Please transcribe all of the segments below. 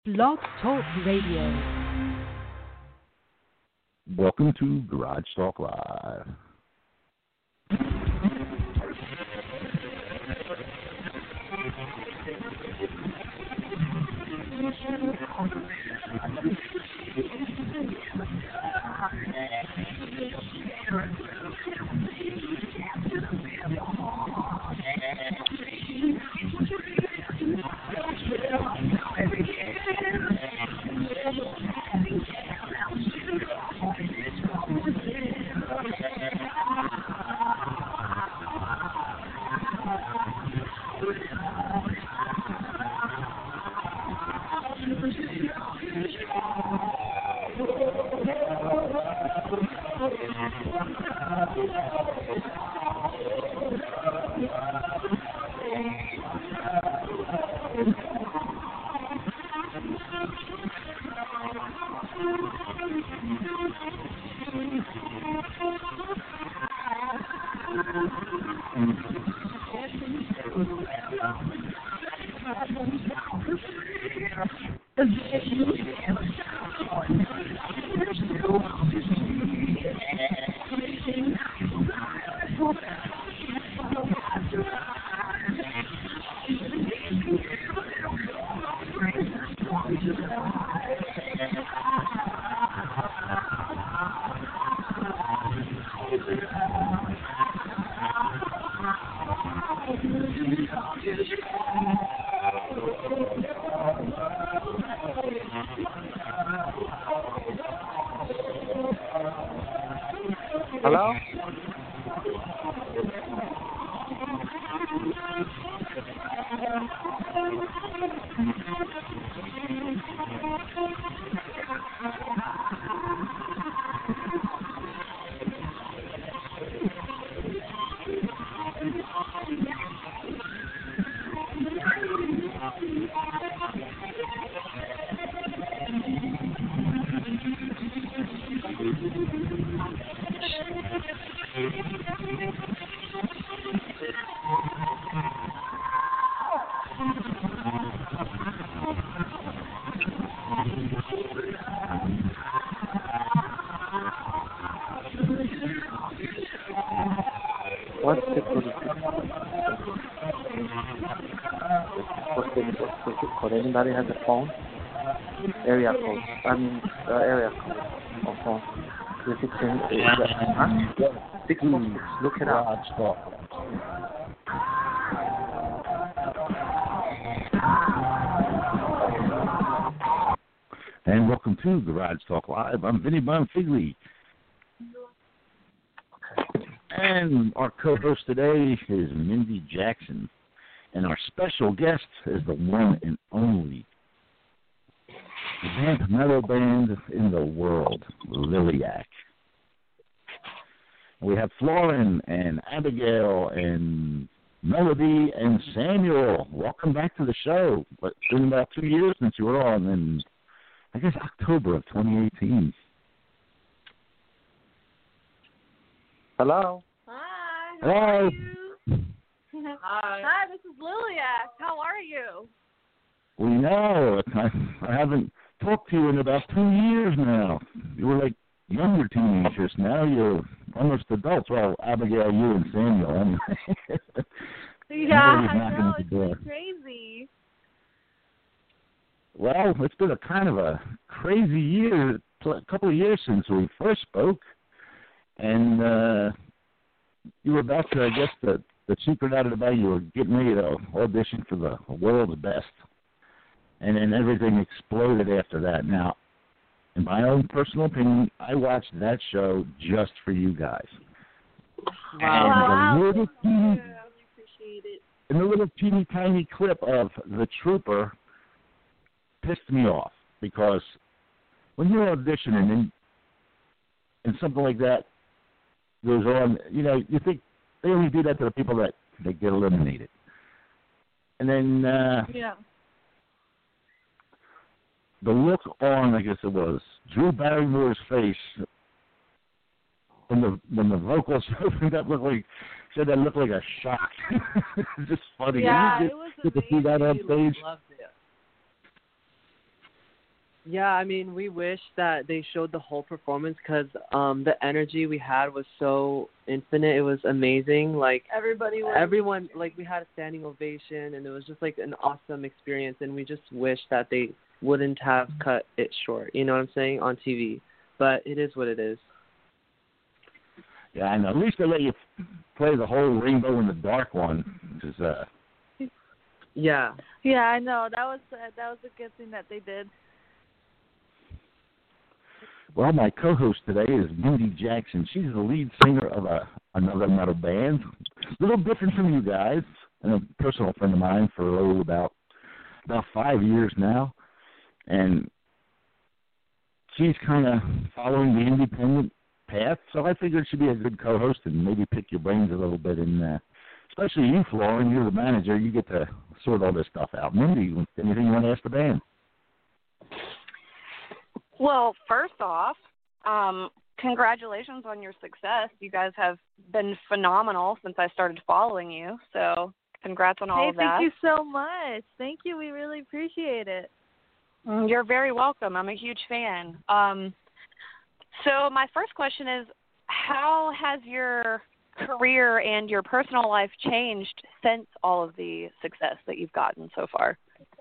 Blog Talk Radio. Welcome to Garage Talk Live. Hello? What's the code? Anybody has a phone? Area code. Area code or phone. The 16, huh? 16. Look it up. Garage Talk. And welcome to Garage Talk Live. I'm Vinny Bonfigley. And our co-host today is Mindy Jackson. And our special guest is the one and only best metal band in the world, Liliac. We have Florin and Abigail and Melody and Samuel. Welcome back to the show. It's been about 2 years since you were on, in, I guess, October of 2018. Hello? Hi. Hello. How are you? Hi. Hi, this is Liliac. How are you? We know. I haven't talked to you in about 2 years now. You were like younger teenagers. Now you're almost adults. Well, Abigail, you and Samuel. Anyway. Yeah, I knocking know. at the It's door. been crazy. Well, it's been a kind of a crazy year, a couple of years since we first spoke. And you were about to, I guess, the secret out of the bag, you were getting ready to audition for the world's best. And then everything exploded after that. Now, in my own personal opinion, I watched that show just for you guys. Wow. And the little I really appreciate it. and the little teeny tiny clip of The Trooper pissed me off, because when you're auditioning and something like that goes on, you know, you think they only do that to the people that get eliminated. And then Yeah. the look on, I guess it was, Drew Barrymore's face when the vocals opened up looked like a shock. It's just funny. Yeah, You it was get to see that on amazing. stage. Loved it. Yeah, I mean, we wish that they showed the whole performance because the energy we had was so infinite. It was amazing. Like everyone, like we had a standing ovation, and it was just like an awesome experience. And we just wish that they wouldn't have cut it short. You know what I'm saying, on TV. But it is what it is. Yeah, and at least they let you play the whole Rainbow in the Dark one, which is Yeah. Yeah, I know. That was a good thing that they did. Well, my co-host today is Mindy Jackson. She's the lead singer of another metal band. A little different from you guys, and a personal friend of mine for about 5 years now. And she's kind of following the independent path, so I figured she'd be a good co-host and maybe pick your brains a little bit. And especially you, Florin, you're the manager. You get to sort all this stuff out. Mindy, anything you want to ask the band? Well, first off, congratulations on your success. You guys have been phenomenal since I started following you, so congrats on all of that. Thank you so much. Thank you. We really appreciate it. You're very welcome. I'm a huge fan. So my first question is, how has your career and your personal life changed since all of the success that you've gotten so far?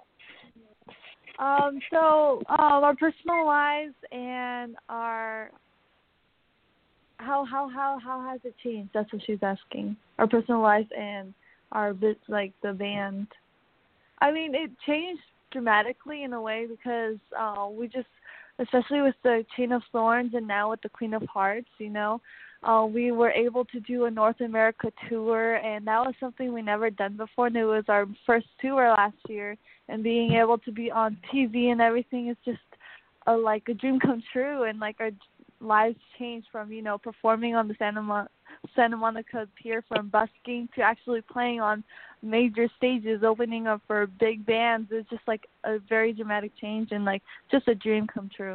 Our personal lives and our how has it changed? That's what she's asking. Our personal lives and our like the band. I mean, it changed dramatically in a way because we just, especially with the Chain of Thorns and now with the Queen of Hearts, we were able to do a North America tour, and that was something we never done before, and it was our first tour last year, and being able to be on TV and everything is just like a dream come true, and like our lives changed from, performing on the Santa Monica Pier, from busking to actually playing on major stages, opening up for big bands. It's just like a very dramatic change and like just a dream come true.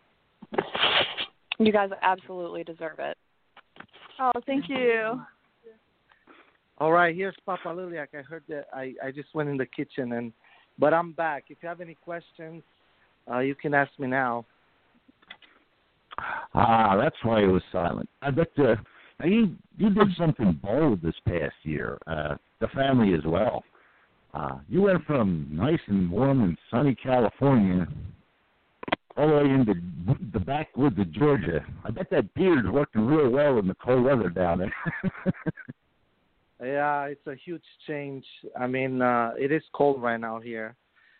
You guys absolutely deserve it. Oh, thank you. All right, here's Papa Liliac. I heard that I just went in the kitchen, but I'm back. If you have any questions, you can ask me now. That's why it was silent. I bet you did something bold this past year. The family as well. You went from nice and warm and sunny California all the way into the backwoods of Georgia. I bet that beard's working real well in the cold weather down there. Yeah, it's a huge change. I mean, it is cold right now here.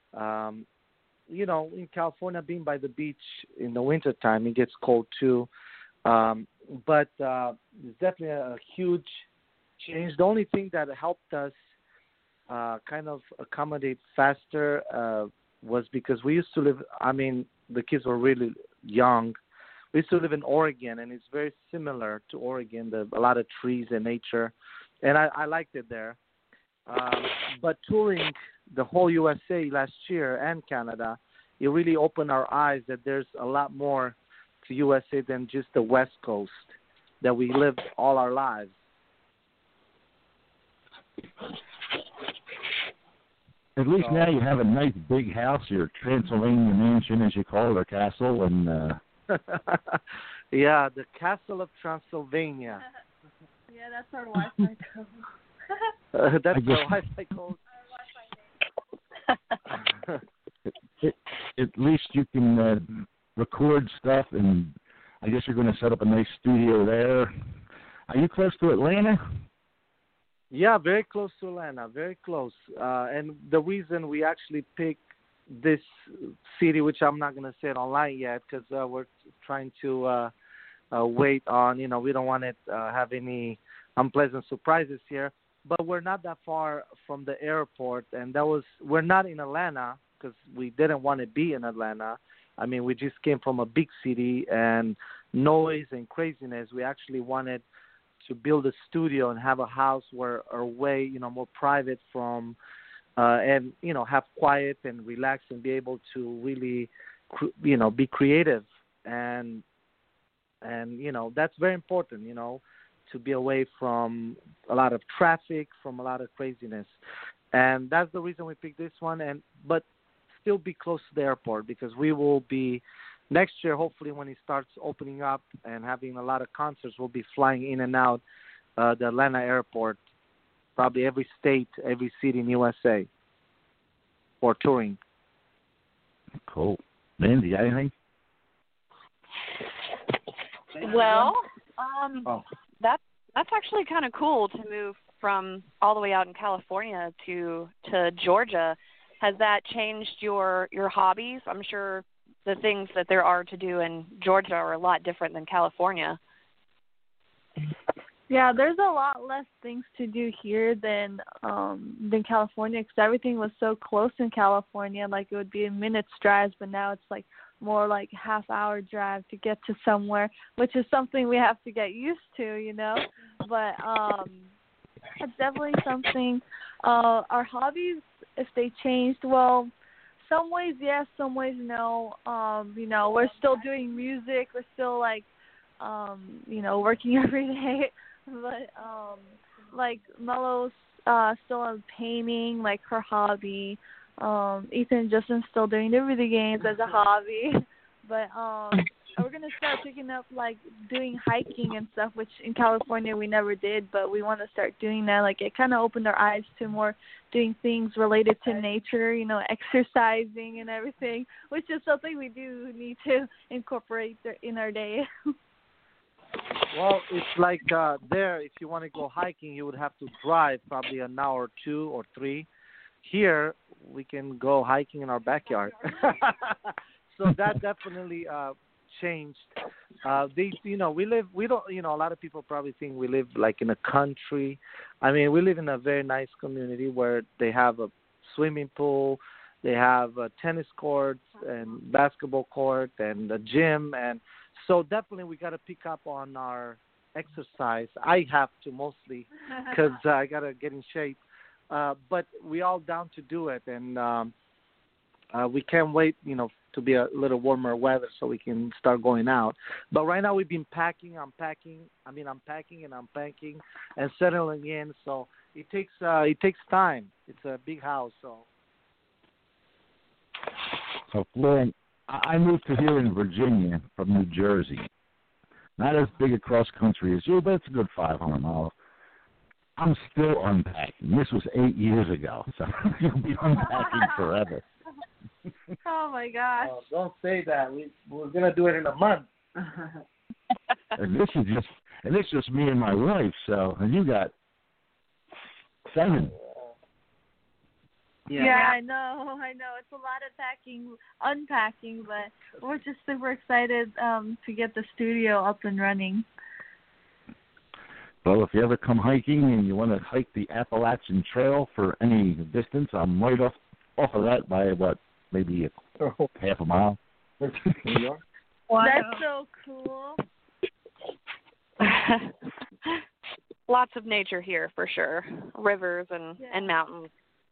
In California, being by the beach in the wintertime, it gets cold too. But it's definitely a huge change. The only thing that helped us kind of accommodate faster was because we used to live, the kids were really young. We used to live in Oregon, and it's very similar to Oregon, a lot of trees and nature, and I liked it there. But touring the whole USA last year and Canada, it really opened our eyes that there's a lot more to USA than just the West Coast that we lived all our lives. At least now you have a nice big house, your Transylvania mansion, as you call it, or castle, and yeah, the Castle of Transylvania. Yeah, that's our Wi-Fi code. That's our Wi-Fi code. At least you can record stuff, and I guess you're going to set up a nice studio there. Are you close to Atlanta? Yeah, very close to Atlanta, very close. And the reason we actually picked this city, which I'm not going to say it online yet, because we're trying to wait on, we don't want to have any unpleasant surprises here. But we're not that far from the airport, and we're not in Atlanta because we didn't want to be in Atlanta. We just came from a big city and noise and craziness. We actually wanted to build a studio and have a house where our way, more private from, and, have quiet and relax and be able to really, be creative. And that's very important, to be away from a lot of traffic, from a lot of craziness. And that's the reason we picked this one. But still be close to the airport because we will be next year, hopefully, when it starts opening up and having a lot of concerts, we'll be flying in and out the Atlanta airport, probably every state, every city in USA for touring. Cool. Lindsay, anything? Well, that's actually kind of cool to move from all the way out in California to Georgia. Has that changed your hobbies? I'm sure the things that there are to do in Georgia are a lot different than California. Yeah, there's a lot less things to do here than California because everything was so close in California. Like, it would be a minute's drive, but now it's like more like half-hour drive to get to somewhere, which is something we have to get used to, you know. But it's definitely something. Our hobbies, if they changed, well, some ways yes, some ways no. You know, we're still doing music. We're still like, you know, working every day. But like Melo's still on painting, like her hobby. Ethan and Justin's still doing the video games as a hobby. But we're gonna start picking up like doing hiking and stuff, which in California we never did, but we want to start doing that. Like, it kind of opened our eyes to more doing things related to nature, you know, exercising and everything, which is something we do need to incorporate in our day. Well, it's like there, if you want to go hiking, you would have to drive probably an hour or 2 or 3. Here, we can go hiking in our backyard. So that definitely changed. You know, we don't, you know, a lot of people probably think we live like in a country. I mean, we live in a very nice community where they have a swimming pool, they have tennis courts and basketball court and a gym, and so definitely we got to pick up on our exercise. I have to mostly because I got to get in shape. But we all down to do it, and we can't wait, you know, to be a little warmer weather so we can start going out. But right now we've been packing, unpacking and settling in. So it takes time. It's a big house, so. So, Lauren, I moved to here in Virginia from New Jersey. Not as big a cross country as you, but it's a good 500 miles. I'm still unpacking. This was 8 years ago, so you'll be unpacking forever. Oh my gosh! Oh, don't say that. We're gonna do it in a month. And this is just me and my wife. So, and you got 7. Yeah, I know. It's a lot of unpacking, but we're just super excited to get the studio up and running. Well, if you ever come hiking and you want to hike the Appalachian Trail for any distance, I'm right off of that by maybe half a mile. Wow. That's so cool. Lots of nature here for sure, rivers and mountains.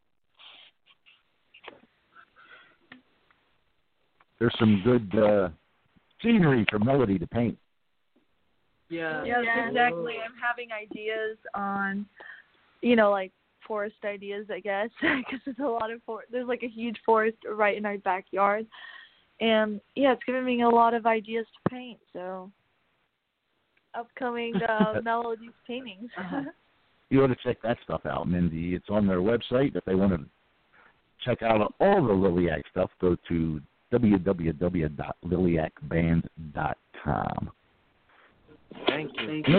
There's some good scenery for Melody to paint. Yeah. Yes, exactly. I'm having ideas on, you know, like forest ideas, I guess, because there's a lot of there's like a huge forest right in our backyard, and yeah, it's giving me a lot of ideas to paint. So, upcoming Melody's paintings. You ought to check that stuff out, Mindy. It's on their website. If they want to check out all the Liliac stuff, go to www.liliacband.com. Thank you. You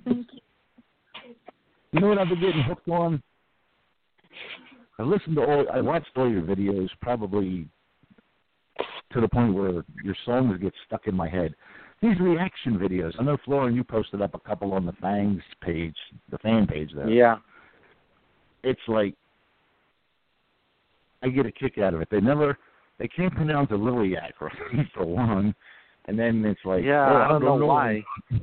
know what I've been getting hooked on? I watched all your videos, probably to the point where your songs get stuck in my head. These reaction videos. I know, Flora, you posted up a couple on the Fangs page, the fan page there. Yeah. It's like, I get a kick out of it. They can't pronounce a Liliac right, for one. And then it's like, I don't know why.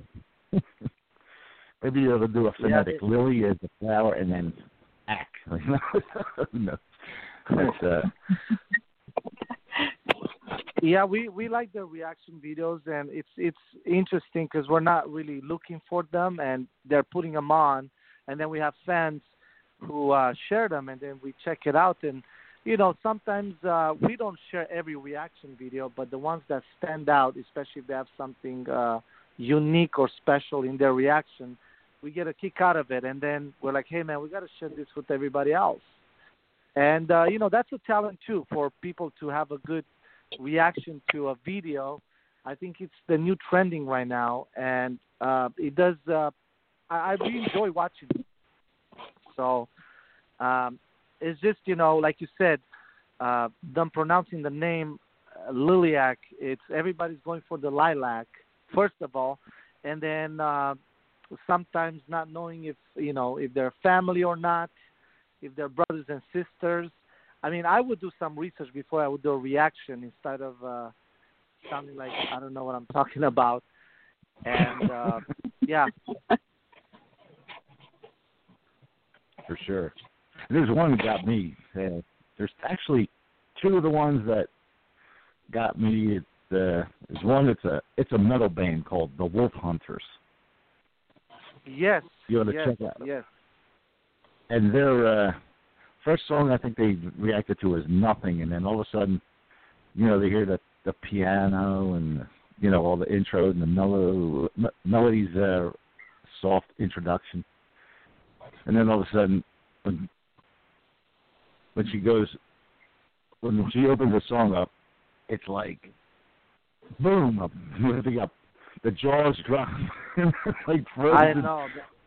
Maybe you ought to do a phonetic. Lily is the flower, and then ack. No. Yeah, we like the reaction videos, and it's interesting because we're not really looking for them, and they're putting them on, and then we have fans who share them, and then we check it out, and sometimes we don't share every reaction video, but the ones that stand out, especially if they have something unique or special in their reaction, we get a kick out of it. And then we're like, hey, man, we got to share this with everybody else. And, that's a talent, too, for people to have a good reaction to a video. I think it's the new trending right now. And it does I really enjoy watching it. So it's just, like you said, them pronouncing the name Liliac, everybody's going for the lilac, first of all, and then sometimes not knowing if they're family or not, if they're brothers and sisters. I mean, I would do some research before I would do a reaction instead of sounding like I don't know what I'm talking about. And, yeah. For sure. There's one that got me. There's actually two of the ones that got me. There's one it's a metal band called the Wolf Hunters. Yes. You ought to check out. Yes. And their first song I think they reacted to was Nothing, and then all of a sudden, they hear the piano and all the intro and the Melody's soft introduction, and then all of a sudden when she opens the song up, it's like boom, the jaws drop, like frozen. I know.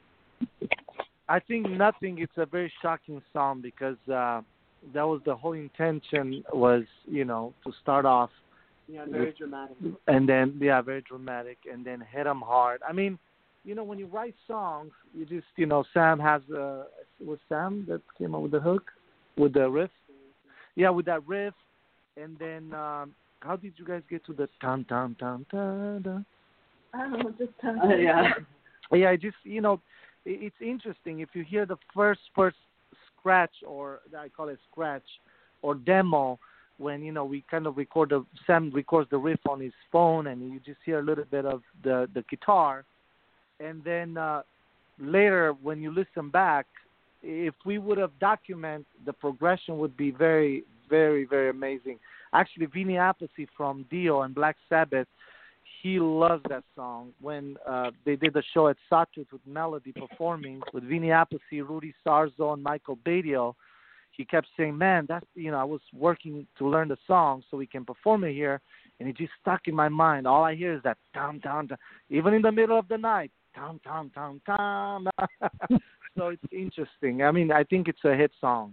I think Nothing. It's a very shocking song because that was the whole intention was to start off. Yeah, very dramatic. And then very dramatic, and then hit 'em hard. I mean, when you write songs, you just Sam has was Sam that came up with the hook, with the riff. Yeah, with that riff, and then how did you guys get to the tan tan tan tan tan? I don't know, just tan. Yeah. Yeah, just it's interesting if you hear the first scratch, or I call it scratch, or demo, when we kind of Sam records the riff on his phone, and you just hear a little bit of the guitar, and then later when you listen back, if we would have documented the progression, would be very, very, very amazing. Actually, Vinny Appice from Dio and Black Sabbath, he loves that song. When they did the show at Sawtooth with Melody performing with Vinny Appice, Rudy Sarzo, and Michael Badio, he kept saying, man, that's, I was working to learn the song so we can perform it here, and it just stuck in my mind. All I hear is that down, down, down, even in the middle of the night, down, down, down, down. So it's interesting. I mean, I think it's a hit song.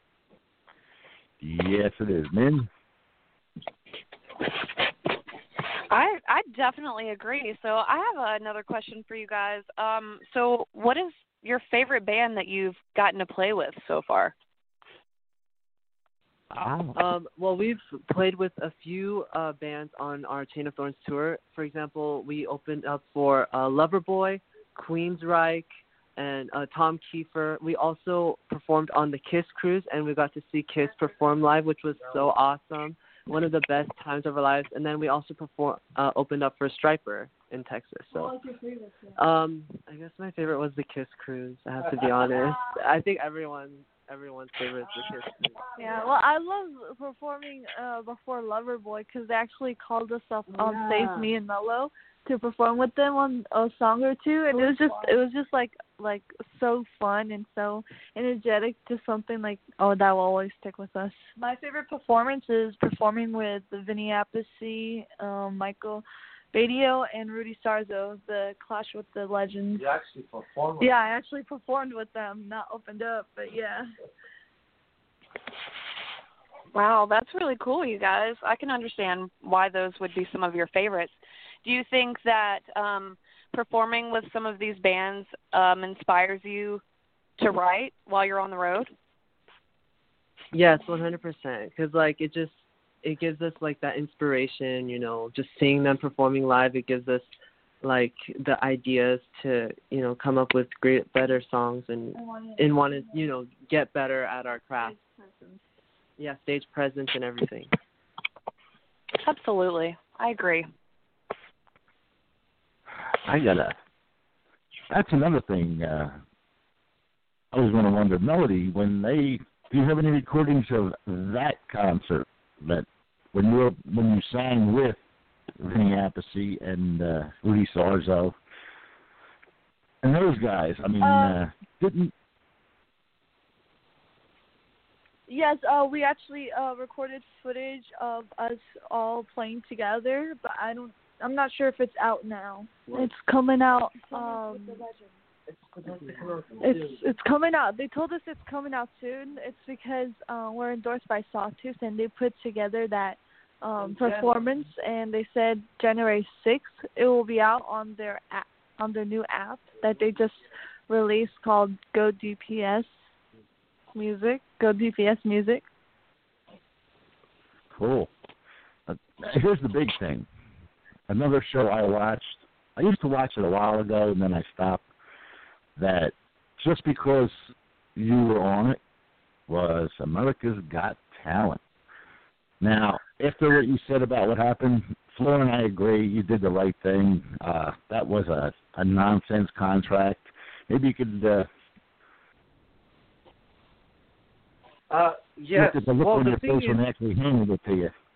Yes, it is, man. I definitely agree. So I have another question for you guys. So what is your favorite band that you've gotten to play with so far? Well, we've played with a few bands on our Chain of Thorns tour. For example, we opened up for Loverboy, Queensryche, and Tom Kiefer. We also performed on the Kiss cruise, and we got to see Kiss perform live, which was so awesome. One of the best times of our lives. And then we also opened up for Stryper in Texas. So, I guess my favorite was the Kiss cruise. I have to be honest. I think everyone's favorite is the Kiss cruise. Yeah, well, I love performing before Loverboy because they actually called us up on Save Me and Mellow to perform with them on a song or two, and it was just like so fun and so energetic, just something like that will always stick with us. My favorite performance is performing with Vinny Appice, Michael Badio, and Rudy Sarzo, the Clash with the Legends. You actually performed with them? I actually performed with them, not opened up, but yeah. Wow, that's really cool, you guys. I can understand why those would be some of your favorites. Do you think that performing with some of these bands inspires you to write while you're on the road? Yes, 100%. Because it gives us that inspiration. Just seeing them performing live, it gives us the ideas to come up with better songs and want to get better at our craft. Yeah, stage presence and everything. Absolutely, I agree. That's another thing. I was going to wonder, Melody, when they Do you have any recordings of that concert that when you sang with Vinny Appice and Rudy Sarzo and those guys? I mean, didn't. Yes, we actually recorded footage of us all playing together, but I'm not sure if it's out now. It's coming out. It's coming out. They told us it's coming out soon. It's because we're endorsed by Sawtooth, and they put together that performance, and they said January 6th it will be out on their app, on their new app that they just released called Go DPS Music. Go DPS Music. Cool. Here's the big thing. Another show I watched. I used to watch it a while ago, and then I stopped. That just because you were on it was America's Got Talent. Now, after what you said about what happened, Flora and I agree. You did the right thing. That was a nonsense contract. Maybe you could yes. look at the look on your face when they actually handed it to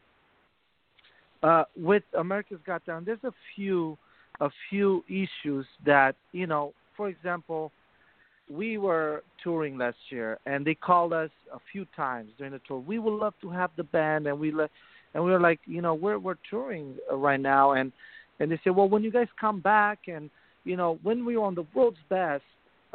you. With America's Got Talent, there's a few issues that, you know, for example, we were touring last year, and they called us a few times during the tour. We would love to have the band, and we were like, you know, we're touring right now, and they said, well, when you guys come back, and you know, when we were on the World's Best,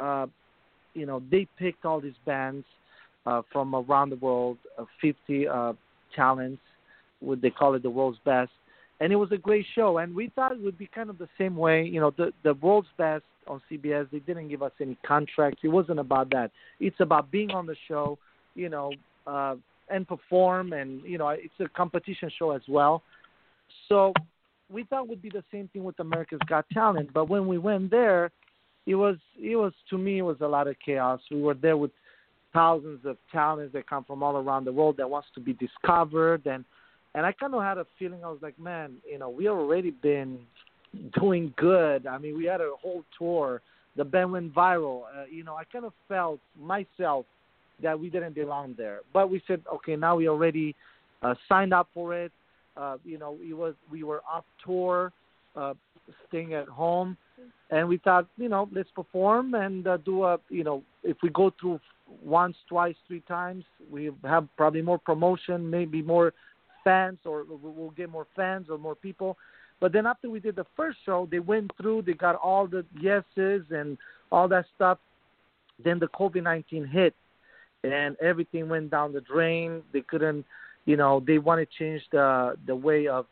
you know, they picked all these bands from around the world, 50 talents, they call it the World's Best, and it was a great show, and we thought it would be kind of the same way, you know, the World's Best on CBS, they didn't give us any contracts. It wasn't about that. It's about being on the show, you know, and perform, and, you know, it's a competition show as well. So we thought it would be the same thing with America's Got Talent, but when we went there, it was to me, it was a lot of chaos. We were there with thousands of talents that come from all around the world that wants to be discovered, and I kind of had a feeling, I was like, man, you know, we have already been doing good. I mean, we had a whole tour. The band went viral. You know, I kind of felt myself that we didn't belong there. But we said, okay, now we already signed up for it. You know, we were off tour, staying at home, and we thought, you know, let's perform and do a, you know, if we go through once, twice, 3 times, we have probably more promotion, maybe more fans, or we'll get more fans or more people. But then after we did the first show, they went through, they got all the yeses and all that stuff. Then the COVID-19 hit, and everything went down the drain. They couldn't, you know, they want to change the way of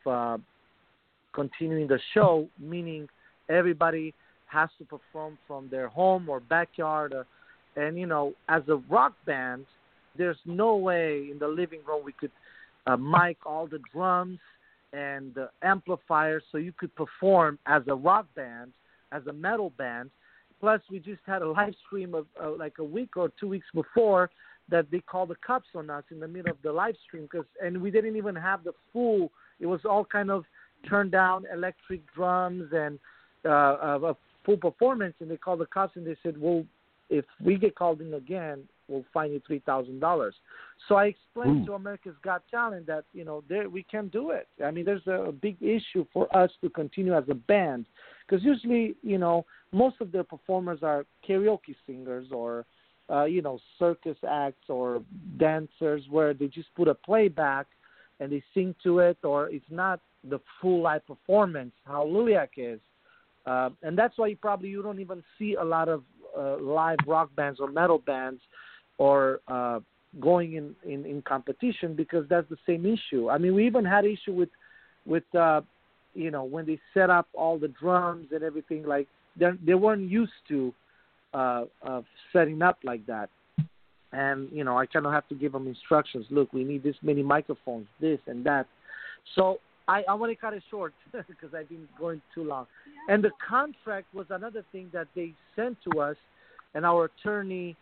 continuing the show, meaning everybody has to perform from their home or backyard. And, you know, as a rock band, there's no way in the living room we could mic all the drums and the amplifiers so you could perform as a rock band, as a metal band. Plus, we just had a live stream of like a week or 2 weeks before that they called the cops on us in the middle of the live stream, and we didn't even have the full, it was all kind of turned down electric drums and a full performance, and they called the cops and they said, well, if we get called in again, we'll fine you $3,000. So I explained to America's Got Talent that, you know, we can do it. I mean, there's a big issue for us to continue as a band, because usually, you know, most of their performers are karaoke singers or, you know, circus acts or dancers where they just put a playback and they sing to it, or it's not the full live performance, how Liliac is. And that's why you don't even see a lot of live rock bands or metal bands or going in competition, because that's the same issue. I mean, we even had issue with you know, when they set up all the drums and everything, like they weren't used to setting up like that. And, you know, I kind of have to give them instructions. Look, we need this many microphones, this and that. So I want to cut it short because I've been going too long. And the contract was another thing that they sent to us, and our attorney,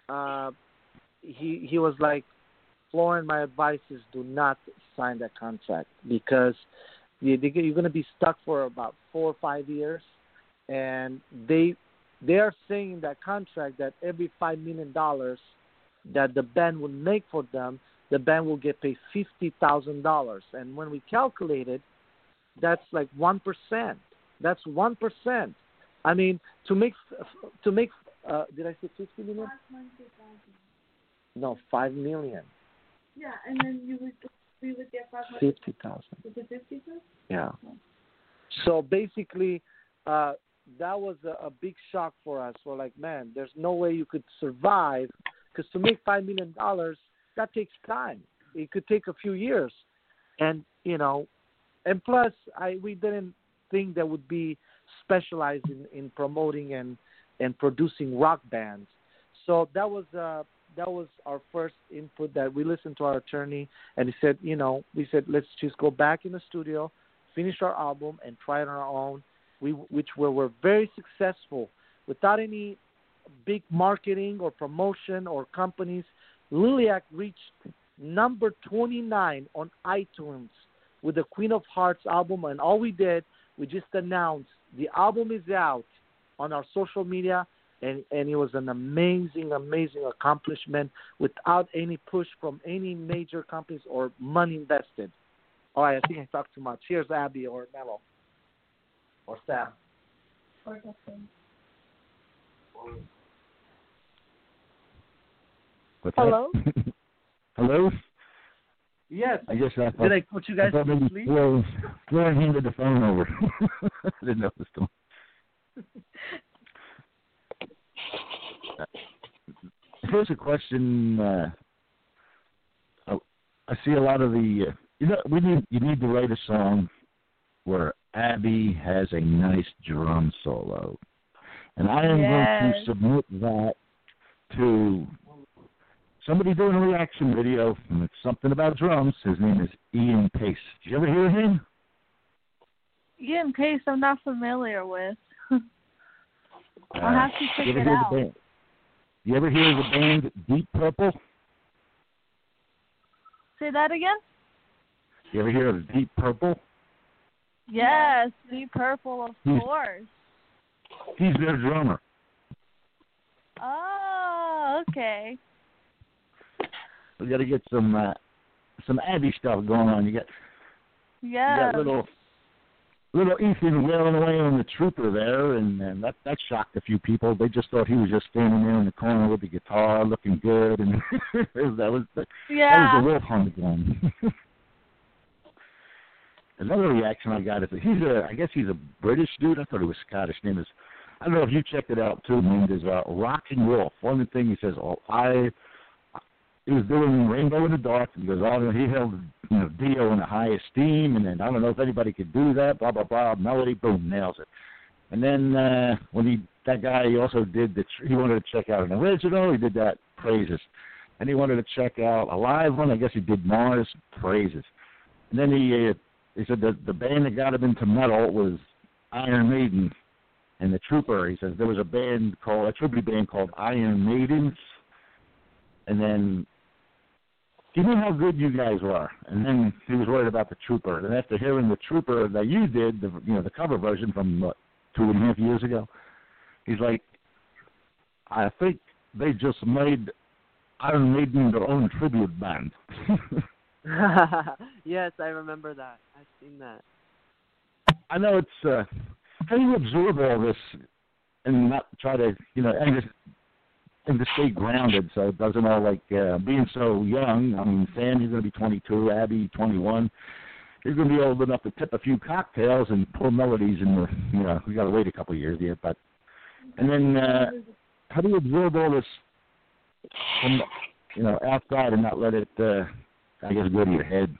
he was like, Florin, my advice is do not sign that contract, because you're going to be stuck for about 4 or 5 years, and they are saying in that contract that every $5 million that the band would make for them, the band will get paid $50,000. And when we calculated, that's like 1%. That's 1%. I mean, to make did I say 50 million? No, 5 million. Yeah, and then we would get 50,000. Is it 50,000? Yeah. So basically, that was a big shock for us. We're like, man, there's no way you could survive, because to make $5 million, that takes time. It could take a few years, and and plus, we didn't think that would be specialized in promoting and producing rock bands. So that was our first input, that we listened to our attorney, and he said, we said, let's just go back in the studio, finish our album, and try it on our own. Which were very successful without any big marketing or promotion or companies. Liliac reached number 29 on iTunes with the Queen of Hearts album, and all we did, we just announced the album is out on our social media, and it was an amazing accomplishment without any push from any major companies or money invested. All right, I think I talked too much. Here's Abby or Mello. Or Sam. Or Justin. What's Hello? that? Hello? Yes. I guess I thought, did I put you guys to sleep? Well, handed the phone over. I didn't know it was still. Here's a question. I see a lot of the. You need to write a song where Abby has a nice drum solo, and I am going to submit that to somebody doing a reaction video, and it's something about drums. His name is Ian Pace. Did you ever hear him? Ian Pace, I'm not familiar with. I'll have to check it out. You ever hear the band Deep Purple? Say that again? You ever hear of Deep Purple? Yes, Deep Purple, of course. He's their drummer. Oh, okay. We got to get some Abby stuff going on. You got little Ethan wailing away on the Trooper there, and that shocked a few people. They just thought he was just standing there in the corner with the guitar, looking good, and that was the wolf hunt again. Another reaction I got is I guess he's a British dude. I thought he was Scottish. Name is, I don't know if you checked it out too. Named is Rocking Wolf. One of the things he says, he was doing Rainbow in the Dark, and he goes, he held Dio in the high esteem, and then I don't know if anybody could do that. Blah blah blah. Melody, boom, nails it. And then that guy, he also did he wanted to check out an original. He did that, praises. And he wanted to check out a live one. I guess he did Mars, praises. And then he said the band that got him into metal was Iron Maiden, and the Trooper. He says there was a tribute band called Iron Maidens, and then he knew how good you guys were, and then he was worried about the Trooper. And after hearing the Trooper that you did, the cover version from 2.5 years ago, he's like, I think they just made Iron Maiden their own tribute band. Yes, I remember that. I've seen that. I know it's how do you absorb all this and not try to and to stay grounded so it doesn't all being so young. I mean, Sam, you're going to be 22, Abby, 21. You're going to be old enough to tip a few cocktails and pull melodies in we got to wait a couple of years yet. And then how do you absorb all this from outside and not let it I guess go to your head?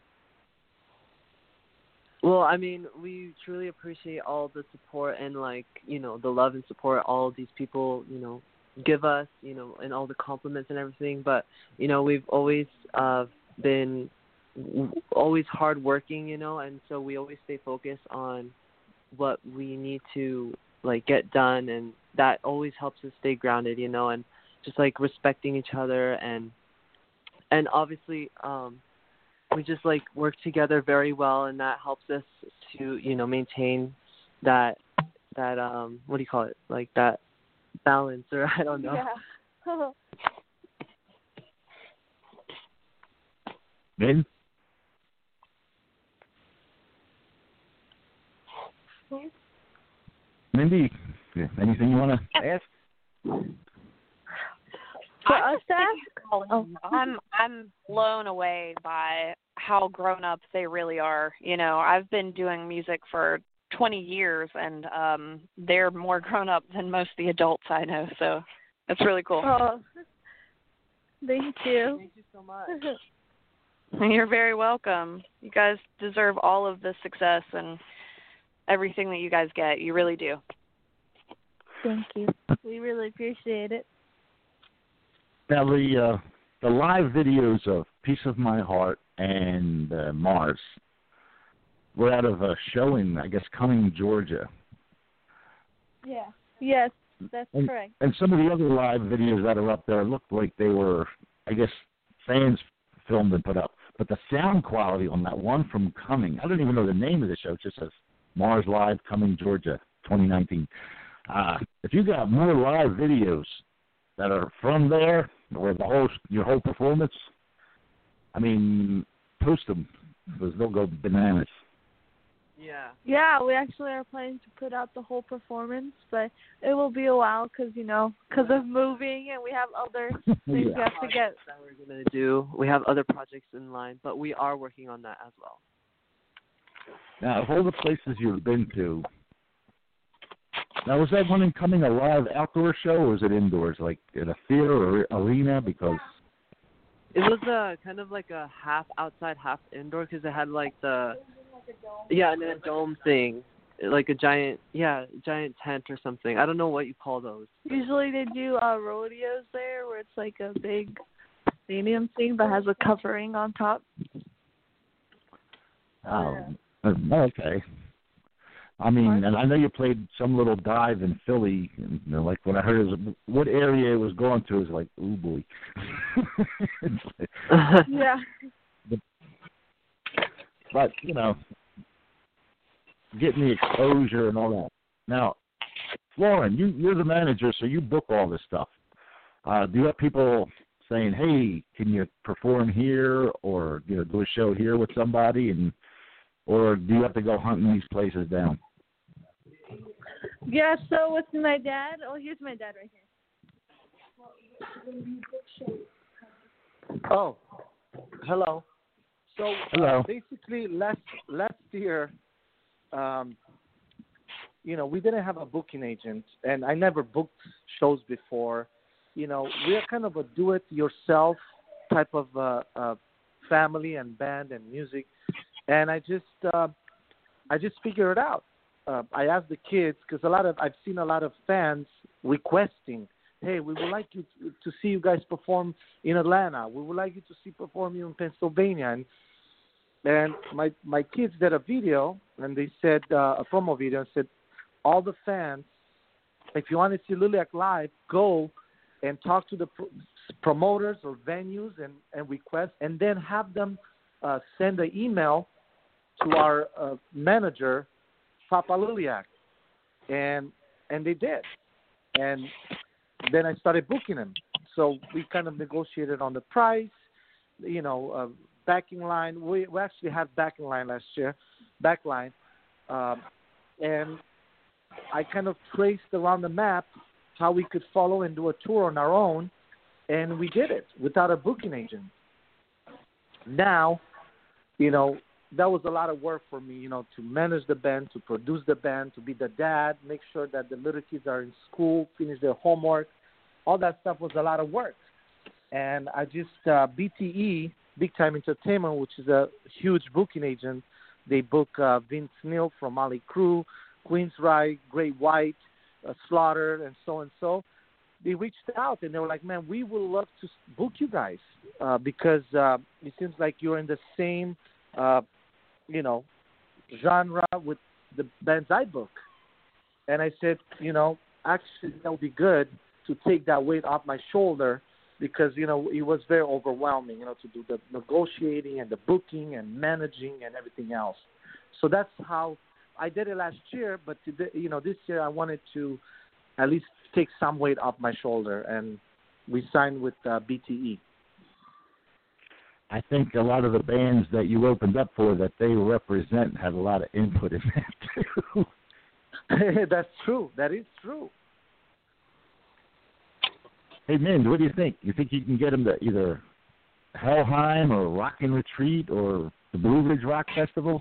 Well, I mean, we truly appreciate all the support and the love and support all of these people, give us, and all the compliments and everything. But, we've always been always hardworking, and so we always stay focused on what we need to get done, and that always helps us stay grounded, and just respecting each other and obviously we just work together very well, and that helps us to maintain that what do you call it, that balance, or I don't know. Yeah. Min? Mindy, anything you want to ask? For us to ask? Oh. I'm blown away by how grown up they really are. You know, I've been doing music for 20 years, and they're more grown up than most of the adults I know. So that's really cool. Oh, thank you. Thank you so much. You're very welcome. You guys deserve all of the success and everything that you guys get. You really do. Thank you. We really appreciate it. Now, the live videos of Piece of My Heart and Mars were out of a show in, I guess, Cumming, Georgia. Yeah. Yes, that's correct. And some of the other live videos that are up there looked like they were, I guess, fans filmed and put up. But the sound quality on that one from Cumming, I don't even know the name of the show. It just says Mars Live, Cumming, Georgia, 2019. If you got more live videos that are from there, or your whole performance, I mean, post them, because they'll go bananas. Yeah. Yeah, we actually are planning to put out the whole performance, but it will be a while because of moving, and we have other things we have to get. That we're going to do. We have other projects in line, but we are working on that as well. Now, of all the places you've been to, now, was that one in Cumming a live outdoor show, or was it indoors, like in a theater or arena? Because it was kind of like a half outside, half indoor, because it had like and then a dome thing, like a giant tent or something. I don't know what you call those. Usually they do rodeos there, where it's like a big stadium thing that has a covering on top. Oh, okay. I mean, and I know you played some little dive in Philly, and like when I heard what area it was going to, it was like, ooh boy. Yeah. But getting the exposure and all that. Now, Lauren, you're the manager, so you book all this stuff. Do you have people saying, "Hey, can you perform here, or do a show here with somebody," or do you have to go hunting these places down? Yeah, so with my dad, here's my dad right here. Oh, hello. So Hello. Basically, last year, we didn't have a booking agent, and I never booked shows before. We're kind of a do-it-yourself type of family and band and music, and I just figured it out. I asked the kids, because I've seen a lot of fans requesting, "Hey, we would like you to see you guys perform in Atlanta. We would like you to perform you in Pennsylvania." And my kids did a video, and they said a promo video, and said, all the fans, if you want to see Liliac live, go and talk to the promoters or venues and request, and then have them send an email to our manager, Papa Liliac, and they did, and then I started booking them. So we kind of negotiated on the price, backing line. We actually had backing line last year, and I kind of traced around the map how we could follow and do a tour on our own, and we did it without a booking agent. Now, that was a lot of work for me, to manage the band, to produce the band, to be the dad, make sure that the little kids are in school, finish their homework. All that stuff was a lot of work. And I just, BTE, Big Time Entertainment, which is a huge booking agent, they book Vince Neil from Mötley Crüe, Queensryche, Great White, Slaughter, and so. They reached out, and they were like, "Man, we would love to book you guys because it seems like you're in the same genre with the bands I book." And I said, actually that would be good to take that weight off my shoulder, because, it was very overwhelming, to do the negotiating and the booking and managing and everything else. So that's how I did it last year, but this year I wanted to at least take some weight off my shoulder, and we signed with BTE. I think a lot of the bands that you opened up for that they represent had a lot of input in that too. That's true. That is true. Hey, Min, what do you think? You think you can get them to either Helheim or Rockin' Retreat or the Blue Ridge Rock Festival?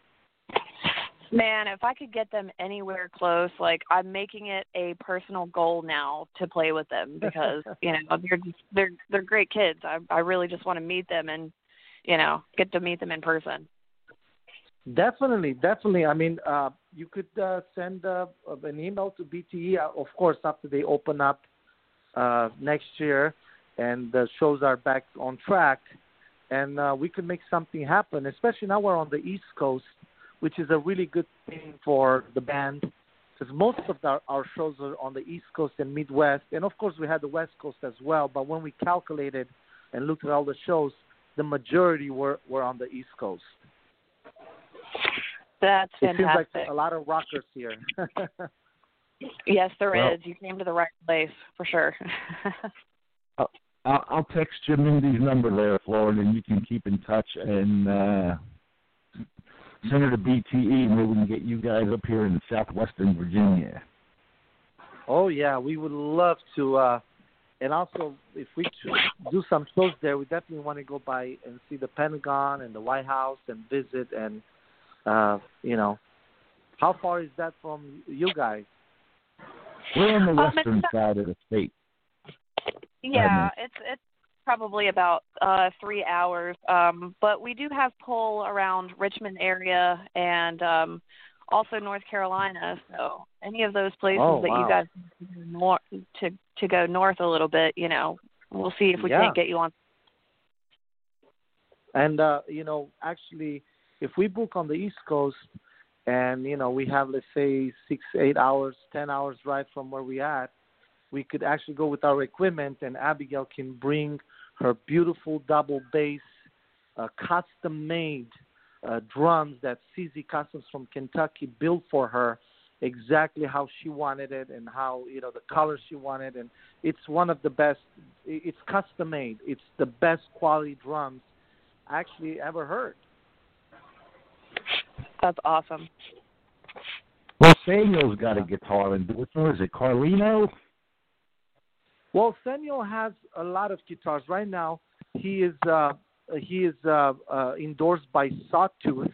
Man, if I could get them anywhere close, like I'm making it a personal goal now to play with them because they're great kids. I really just want to meet them and get to meet them in person. Definitely. I mean, you could send an email to BTE, of course, after they open up next year and the shows are back on track, and we could make something happen. Especially now we're on the East Coast, which is a really good thing for the band, because most of our shows are on the East Coast and Midwest, and of course we had the West Coast as well, but when we calculated and looked at all the shows, the majority were on the East Coast. That's fantastic. It seems like a lot of rockers here. Yes, there is. You came to the right place, for sure. I'll text you Mindy's number there, Florin, and you can keep in touch and send her to BTE, and maybe we can get you guys up here in southwestern Virginia. Oh, yeah, we would love to. And also, if we do some shows there, we definitely want to go by and see the Pentagon and the White House and visit. And, how far is that from you guys? We're on the western side of the state. Yeah, it's probably about 3 hours. But we do have pull around Richmond area and also North Carolina. So any of those places you guys to go north a little bit, we'll see if we can't get you on. And actually, if we book on the East Coast and we have, let's say, 6, 8 hours, 10 hours drive from where we at, we could actually go with our equipment, and Abigail can bring her beautiful double bass, custom-made drums that CZ Customs from Kentucky built for her, exactly how she wanted it and how, the color she wanted. And it's one of the best. It's custom-made. It's the best quality drums I actually ever heard. That's awesome. Well, Samuel's got a guitar, and which one is it, Carlino? Well, Samuel has a lot of guitars. Right now, he is endorsed by Sawtooth.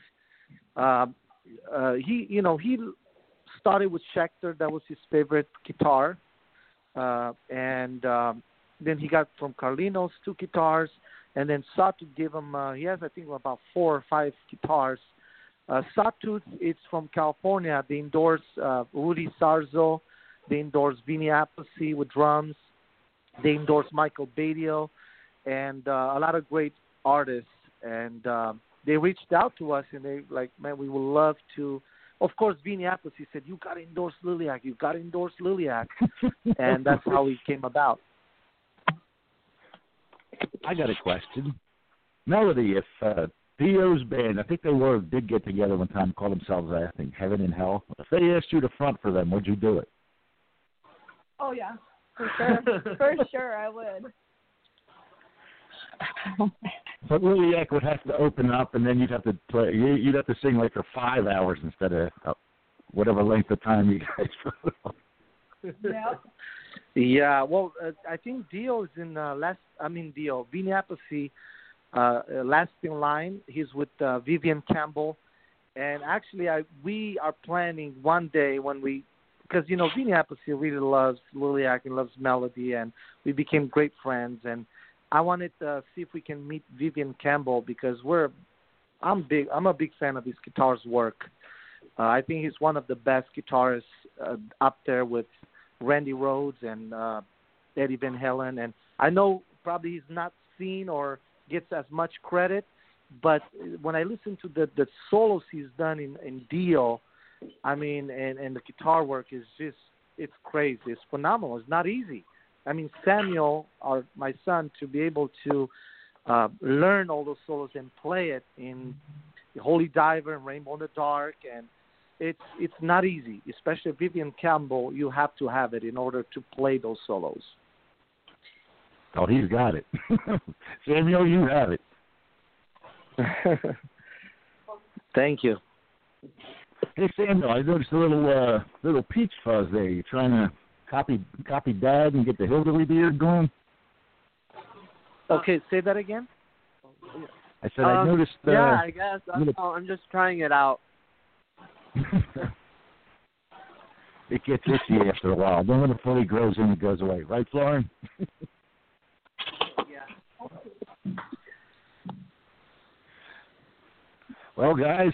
He started with Schecter. That was his favorite guitar. And then he got from Carlino's 2 guitars. And then Sawtooth gave him, he has, I think, about 4 or 5 guitars. Sawtooth, it's from California. They endorse Rudy Sarzo. They endorse Vinny Appice with drums. They endorse Michael Badial and a lot of great artists. And they reached out to us, and they like, man, we would love to. Of course, Vinny Appice said, you got to endorse Liliac. You got to endorse Liliac. And that's how it came about. I got a question. Melody, if Dio's band, I think they did get together one time, called themselves, I think, Heaven and Hell. If they asked you to front for them, would you do it? Oh, yeah. For sure. For sure, I would. But Liliac would have to open up, and then you'd have to play. You'd have to sing like for 5 hours instead of whatever length of time you guys. Yeah. Yeah. Well, I think Dio is in Vinny Appice, last in line. He's with Vivian Campbell, and actually, we are planning one day when we. Because, Vinny Appice really loves Liliac and loves Melody, and we became great friends. And I wanted to see if we can meet Vivian Campbell because I'm a big fan of his guitar's work. I think he's one of the best guitarists up there with Randy Rhoads and Eddie Van Halen. And I know probably he's not seen or gets as much credit, but when I listen to the solos he's done in Dio, I mean, and the guitar work is just, it's crazy. It's phenomenal. It's not easy. I mean, Samuel, my son, to be able to learn all those solos and play it in Holy Diver and Rainbow in the Dark, and it's not easy. Especially Vivian Campbell, you have to have it in order to play those solos. Oh, he's got it. Samuel, you have it. Thank you. Hey Samuel, I noticed a little peach fuzz there. You trying to copy Dad and get the hillbilly beard going? Okay, say that again. I said I noticed. Yeah, I guess I'm just trying it out. It gets itchy after a while. Then when it fully grows in, it goes away. Right, Florin? Yeah. Well, guys,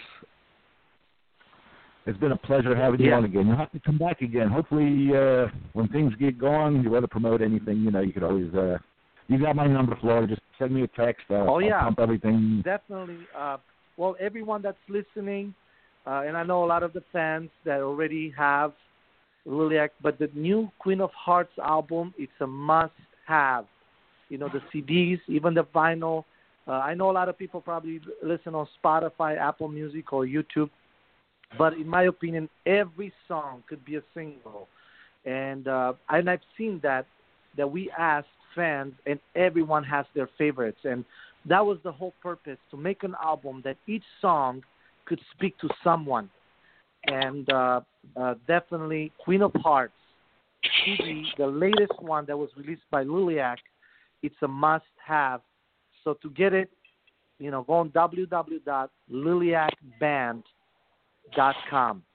it's been a pleasure having you on again. You'll have to come back again. Hopefully, when things get going, you want to promote anything, you could always, you got my number, Flora. Just send me a text. I'll pump everything. Definitely. Well, everyone that's listening, and I know a lot of the fans that already have Liliac, but the new Queen of Hearts album, it's a must-have. The CDs, even the vinyl. I know a lot of people probably listen on Spotify, Apple Music, or YouTube. But in my opinion, every song could be a single. And I've seen that we asked fans, and everyone has their favorites. And that was the whole purpose, to make an album that each song could speak to someone. And definitely Queen of Hearts CD, the latest one that was released by Liliac, it's a must-have. So to get it, go on www.liliacband.com.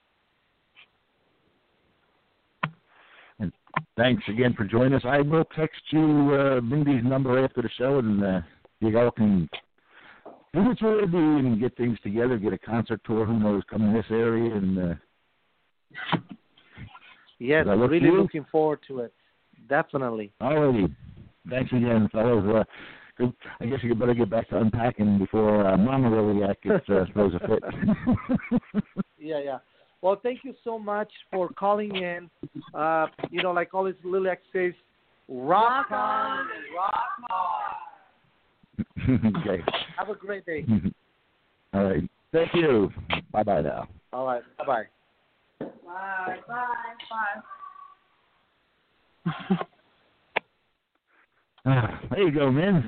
And thanks again for joining us. I will text you Mindy's number after the show, and you all can do what you want to do and get things together, get a concert tour. Who knows, come in this area. And yes, I'm really looking forward to it. Definitely. All righty. Thanks again, fellows. I guess you better get back to unpacking before Mama Liliac throws a fit. Yeah. Well, thank you so much for calling in. Like always, Liliac says, rock on, rock on. Okay. Have a great day. All right. Thank you. Bye-bye now. All right. Bye-bye. Bye. There you go, man.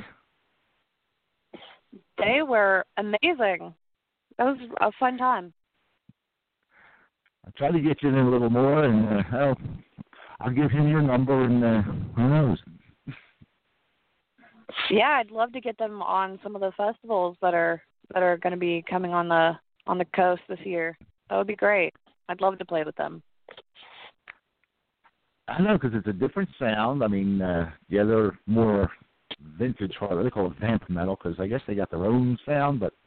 They were amazing. That was a fun time. I'll try to get you in a little more, and I'll give him your number, and who knows? Yeah, I'd love to get them on some of the festivals that are going to be coming on the coast this year. That would be great. I'd love to play with them. I know, because it's a different sound. I mean, they're more vintage hard. They call it vamp metal, because I guess they got their own sound. But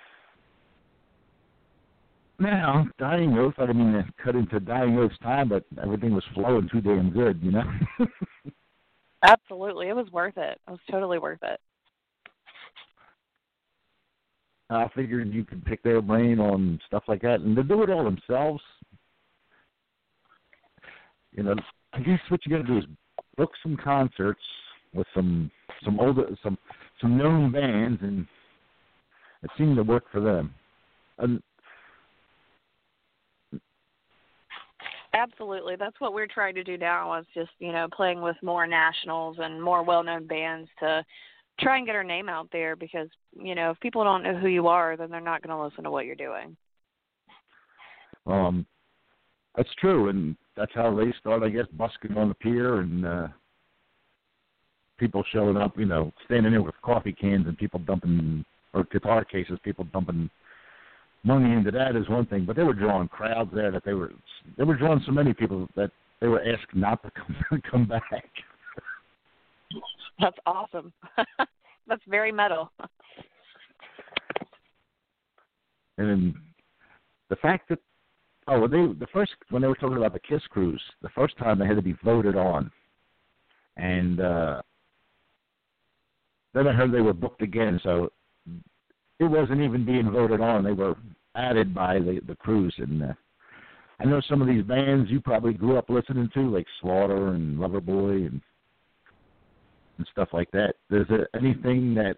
now, Dying Oath, I didn't mean to cut into Dying Oath's time, but everything was flowing too damn good, Absolutely. It was worth it. It was totally worth it. I figured you could pick their brain on stuff like that, and they do it all themselves. I guess what you got to do is book some concerts with some known bands, and it seemed to work for them. Absolutely. That's what we're trying to do now, is just, playing with more nationals and more well-known bands to try and get our name out there, because, if people don't know who you are, then they're not going to listen to what you're doing. That's true, and that's how they start, I guess, busking on the pier and people showing up, standing there with coffee cans and people dumping, or guitar cases, people dumping money into that is one thing, but they were drawing crowds there that they were drawing so many people that they were asked not to come back. That's awesome. That's very metal. And the fact that when they were talking about the Kiss Cruise, the first time they had to be voted on, and then I heard they were booked again, so it wasn't even being voted on. They were added by the cruise. And I know some of these bands you probably grew up listening to, like Slaughter and Loverboy and stuff like that. Is there anything that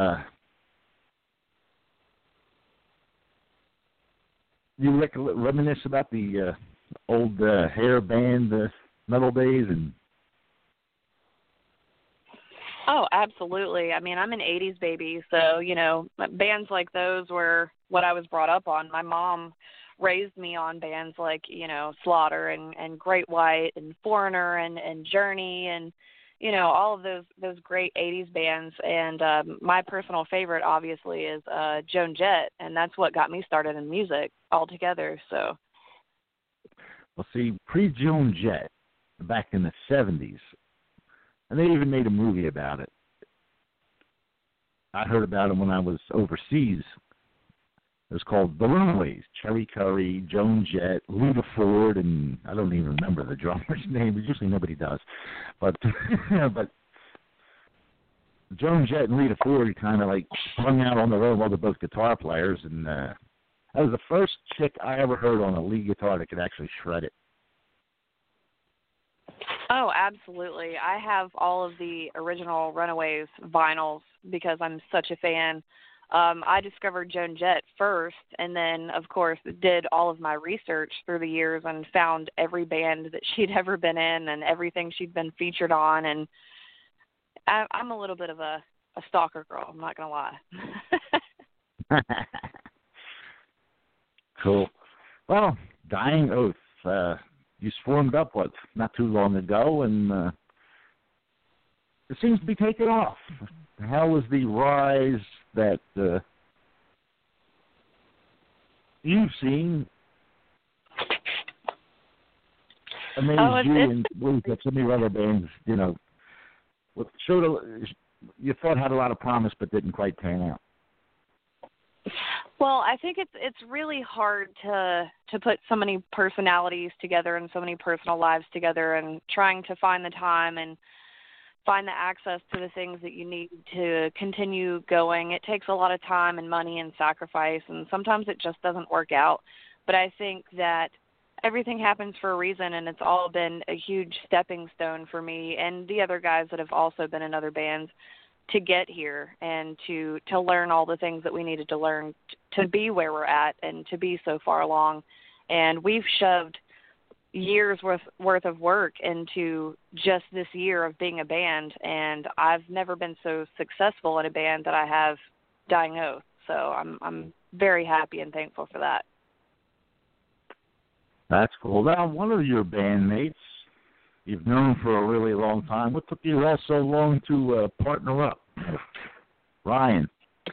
you reminisce about the old hair band metal days? And Oh, absolutely. I mean, I'm an 80s baby, so, bands like those were what I was brought up on. My mom raised me on bands like, Slaughter and Great White and Foreigner and Journey and, all of those great 80s bands. And my personal favorite, obviously, is Joan Jett, and that's what got me started in music altogether. So, well, see, pre-Joan Jett, back in the 70s, and they even made a movie about it. I heard about it when I was overseas. It was called The Runaways. Cherry Curry, Joan Jett, Lita Ford, and I don't even remember the drummer's name. Usually nobody does. But but Joan Jett and Lita Ford kind of like hung out on the road while they're both guitar players. And that was the first chick I ever heard on a lead guitar that could actually shred it. Oh, absolutely. I have all of the original Runaways vinyls because I'm such a fan. I discovered Joan Jett first and then, of course, did all of my research through the years and found every band that she'd ever been in and everything she'd been featured on. And I'm a little bit of a stalker girl, I'm not going to lie. Cool. Well, Dying Oath. You formed up, not too long ago, and it seems to be taking off. How was the rise that you've seen amazed you and believe that so many other bands, you thought had a lot of promise but didn't quite pan out? Well, I think it's really hard to put so many personalities together and so many personal lives together, and trying to find the time and find the access to the things that you need to continue going. It takes a lot of time and money and sacrifice, and sometimes it just doesn't work out. But I think that everything happens for a reason, and it's all been a huge stepping stone for me and the other guys that have also been in other bands to get here and to learn all the things that we needed to learn to be where we're at and to be so far along. And we've shoved years worth of work into just this year of being a band, and I've never been so successful in a band that I have Dying Oath. So I'm very happy and thankful for that. That's cool. Now, one of your bandmates you've known for a really long time. What took you all so long to partner up? Ryan.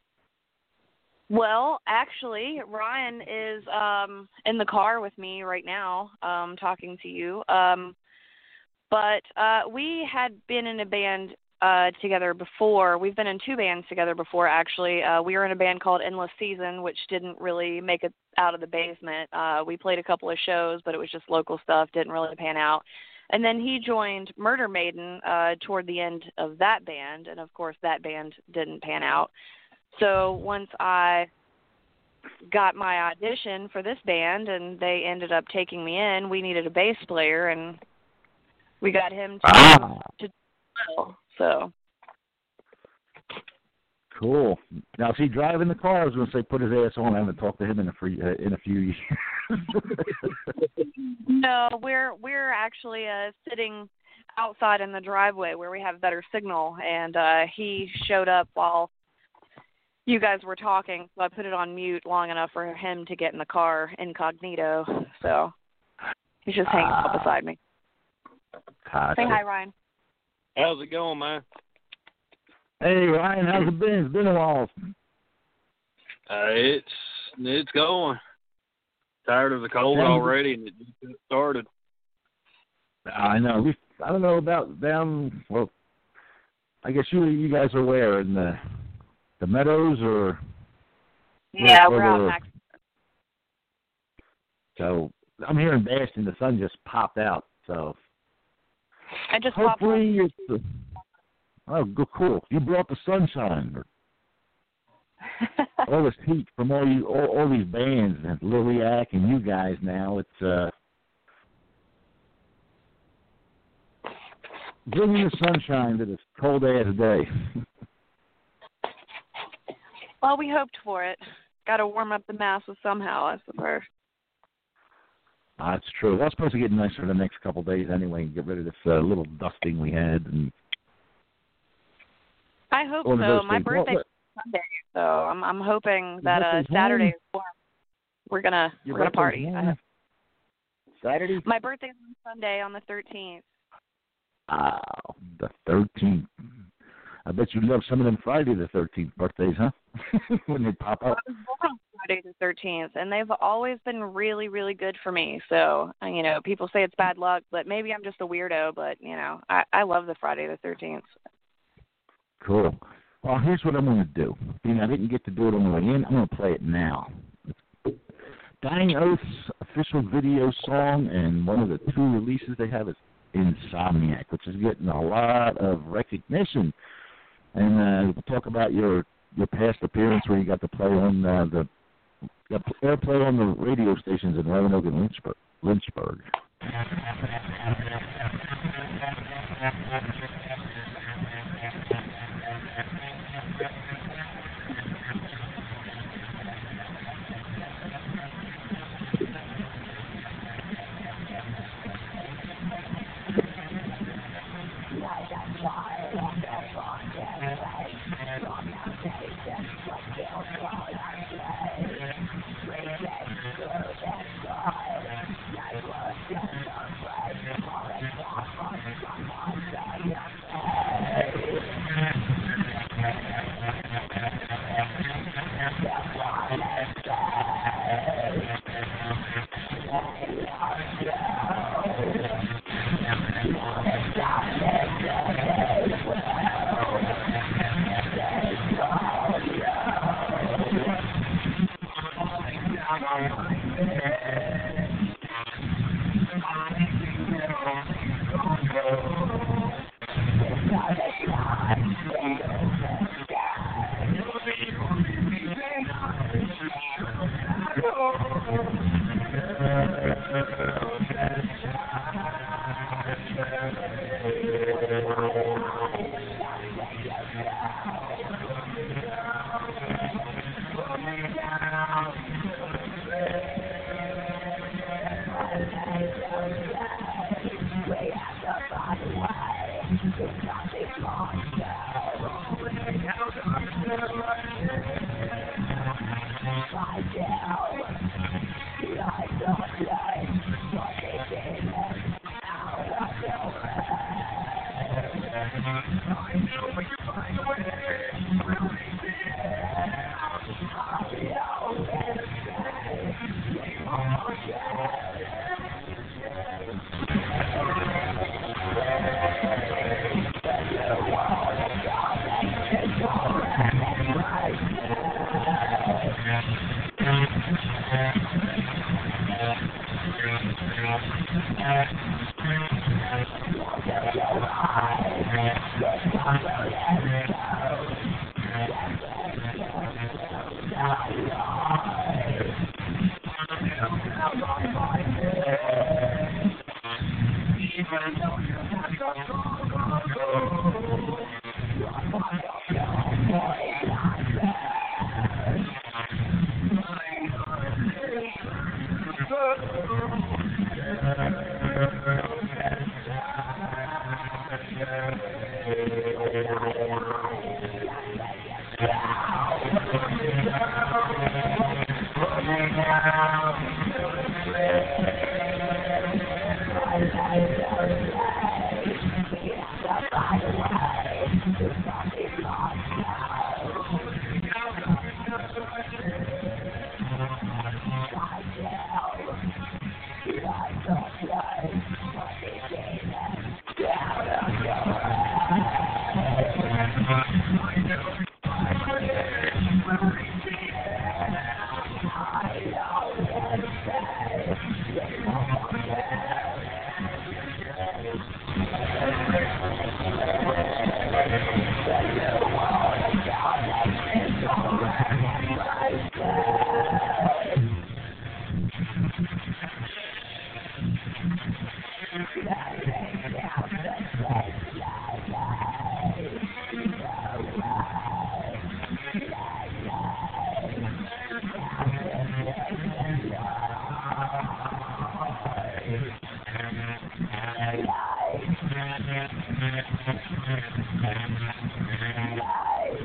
Well, actually, Ryan is in the car with me right now, talking to you. But we had been in a band together before. We've been in two bands together before, actually. We were in a band called Endless Season, which didn't really make it out of the basement. We played a couple of shows, but it was just local stuff, didn't really pan out. And then he joined Murder Maiden toward the end of that band, and, of course, that band didn't pan out. So once I got my audition for this band and they ended up taking me in, we needed a bass player, and we got him to well. So cool. Now, is he driving the car? I was going to say put his ass on. I haven't talked to him in a few years. No, we're actually sitting outside in the driveway where we have better signal, and he showed up while you guys were talking, so I put it on mute long enough for him to get in the car incognito. So he's just hanging out beside me. Gotcha. Say hi, Ryan. How's it going, man? Hey, Ryan, how's it been? It's been a while. It's going. Tired of the cold already, and it just started. I know. I don't know about them. Well, I guess you guys are where, in the Meadows, or? Yeah, we're out back. So I'm here in Bastion. The sun just popped out. So I just hopefully it's. Oh, cool! You brought the sunshine. All this heat from all these bands and Liliac and you guys. Now it's bringing the sunshine to this cold ass day. Well, we hoped for it. Got to warm up the masses somehow, I suppose. That's true. Well, it's supposed to get nicer the next couple of days anyway, and get rid of this little dusting we had. And I hope One of so. those My things. birthday's Sunday, so I'm hoping that Saturday is warm. We're gonna party. Saturday? My birthday's on Sunday on the 13th. Oh, the 13th. I bet you love some of them Friday the 13th birthdays, huh? When they pop up. I was born on Friday the 13th, and they've always been really, really good for me. So, people say it's bad luck, but maybe I'm just a weirdo. But, I love the Friday the 13th. Cool. Well, here's what I'm going to do. Being I didn't get to do it on the way in, I'm going to play it now. Dying Oath's official video song, and one of the 2 releases they have is Insomniac, which is getting a lot of recognition. And we'll talk about your past appearance where you got to play on the airplay on the radio stations in Roanoke and Lynchburg.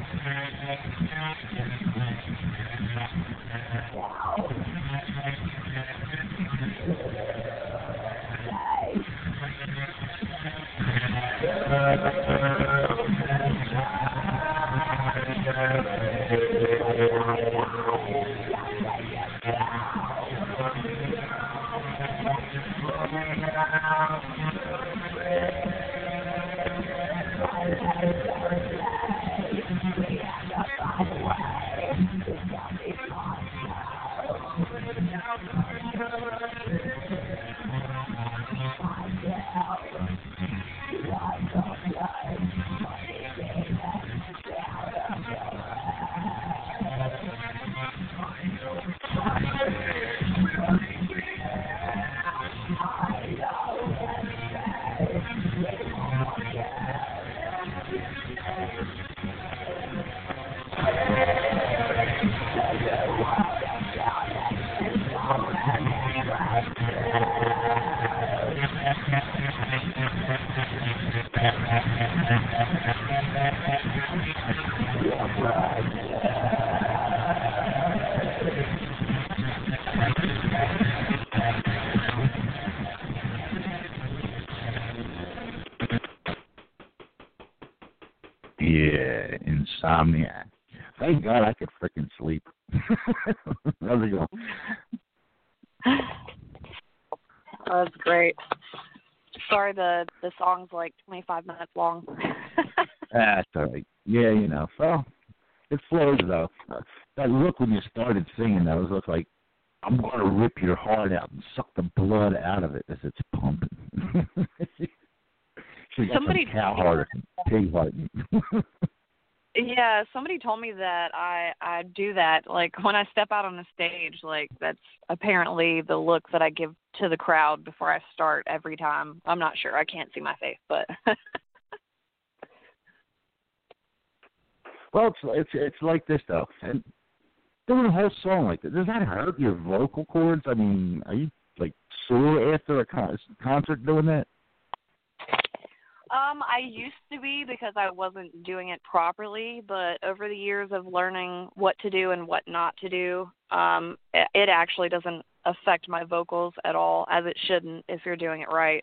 Yeah, Insomniac. Thank God I could frickin' sleep. How's it going? That's great. Sorry, the song's like 25 minutes long. That's all right. Yeah, you know. Well, it flows, though. That look when you started singing, that was look like, I'm going to rip your heart out and suck the blood out of it as it's pumping. She got Somebody some cow heart and pig heart. Yeah, somebody told me that I do that. Like, when I step out on the stage, like, that's apparently the look that I give to the crowd before I start every time. I'm not sure. I can't see my face, but... Well, it's like this, though. And doing a whole song like that, does that hurt your vocal cords? I mean, are you, like, sore after a concert doing that? I used to be because I wasn't doing it properly, but over the years of learning what to do and what not to do, it actually doesn't affect my vocals at all, as it shouldn't if you're doing it right.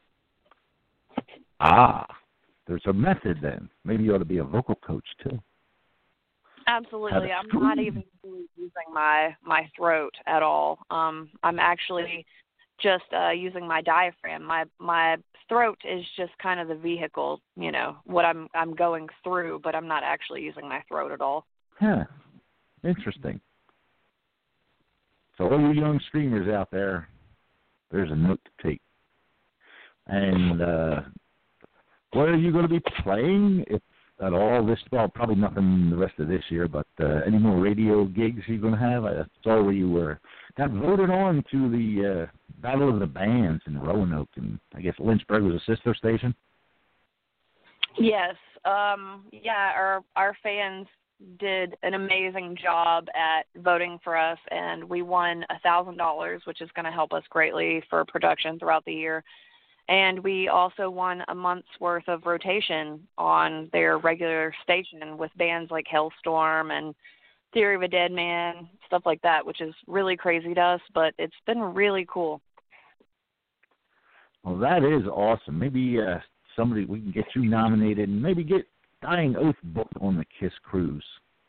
Ah, there's a method then. Maybe you ought to be a vocal coach, too. Absolutely. I'm not even using my throat at all. I'm actually just using my diaphragm. My throat is just kind of the vehicle, you know, what I'm going through, but I'm not actually using my throat at all. Huh. Interesting. So all you young streamers out there, there's a note to take. And what are you going to be playing, if at all, this, well, probably nothing the rest of this year, but any more radio gigs you're going to have? I saw where you got voted on to the Battle of the Bands in Roanoke, and I guess Lynchburg was a sister station? Yes. Yeah, our fans did an amazing job at voting for us, and we won $1,000, which is going to help us greatly for production throughout the year. And we also won a month's worth of rotation on their regular station with bands like Hellstorm and Theory of a Dead Man, stuff like that, which is really crazy to us, but it's been really cool. Well, that is awesome. Maybe we can get you nominated and maybe get Dying Oath booked on the KISS cruise.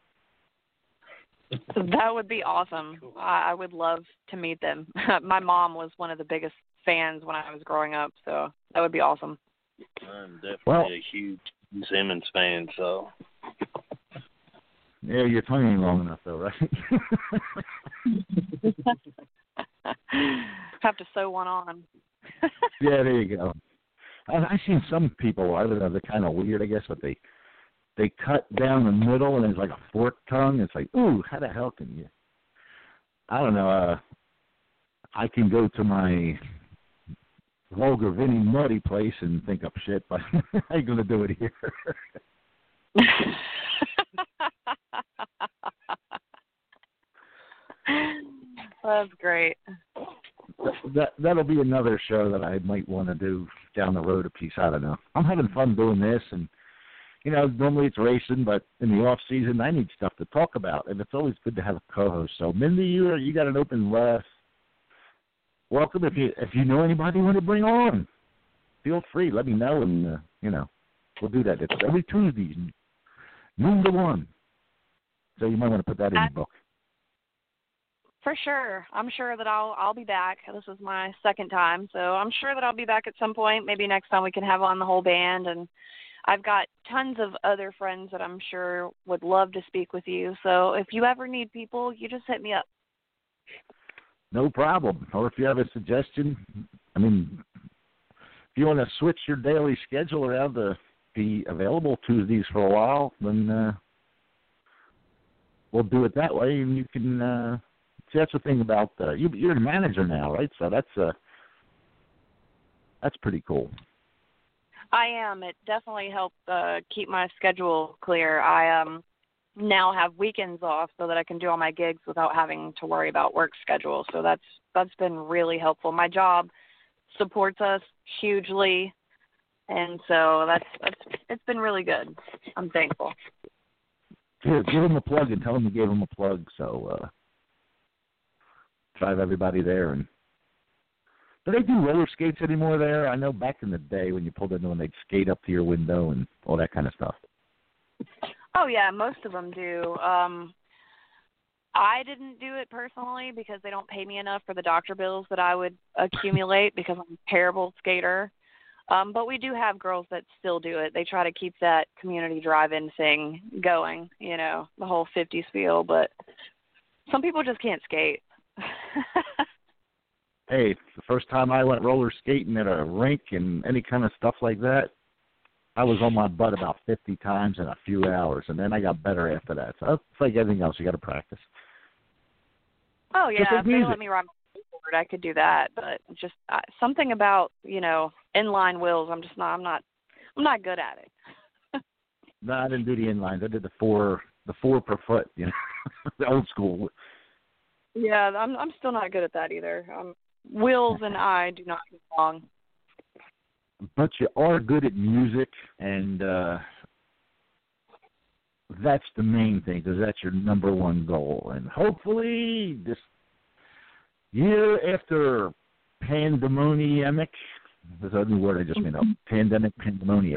That would be awesome. I would love to meet them. My mom was one of the biggest fans when I was growing up, so that would be awesome. I'm definitely a huge Simmons fan, so. Yeah, your tongue ain't long enough, though, right? Have to sew one on. Yeah, there you go. I've seen some people, I don't know, they're kind of weird, I guess, but they cut down the middle and it's like a forked tongue. It's like, ooh, how the hell can you? I don't know. I can go to my vulgar Vinny Muddy place and think up shit, but I ain't going to do it here. That's great. That'll be another show that I might want to do down the road a piece. I don't know. I'm having fun doing this, and normally it's racing, but in the off season, I need stuff to talk about, and it's always good to have a co-host. So, Mindy, you got an open welcome. If you know anybody you want to bring on, feel free. Let me know, and we'll do that. It's every Tuesday, noon to 1. So you might want to put that in your book. For sure. I'm sure that I'll be back. This is my second time, so I'm sure that I'll be back at some point. Maybe next time we can have on the whole band. And I've got tons of other friends that I'm sure would love to speak with you. So if you ever need people, you just hit me up. No problem. Or if you have a suggestion, if you want to switch your daily schedule around to be available Tuesdays for a while, then we'll do it that way, and you can see, that's the thing about you're the manager now, right? So that's pretty cool. I am. It definitely helped keep my schedule clear. I now have weekends off so that I can do all my gigs without having to worry about work schedule. So that's been really helpful. My job supports us hugely, and so it's been really good. I'm thankful. Give them a plug and tell them you gave them a plug. So drive everybody there. And do they do roller skates anymore there? I know back in the day when you pulled into one, they'd skate up to your window and all that kind of stuff. Oh, yeah, most of them do. I didn't do it personally because they don't pay me enough for the doctor bills that I would accumulate because I'm a terrible skater. But we do have girls that still do it. They try to keep that community drive-in thing going, the whole 50s feel. But some people just can't skate. Hey, the first time I went roller skating at a rink and any kind of stuff like that, I was on my butt about 50 times in a few hours, and then I got better after that. So it's like everything else, you got to practice. Oh, yeah, if they let me ride my skateboard, I could do that. But just something about, inline wheels, I'm not good at it. No, I didn't do the inlines. I did the four per foot, the old school. Yeah, I'm still not good at that either. Wheels and I do not get along. But you are good at music, and that's the main thing, because that's your number one goal. And hopefully this year after pandemonium, there's a new word I just made up, pandemonium.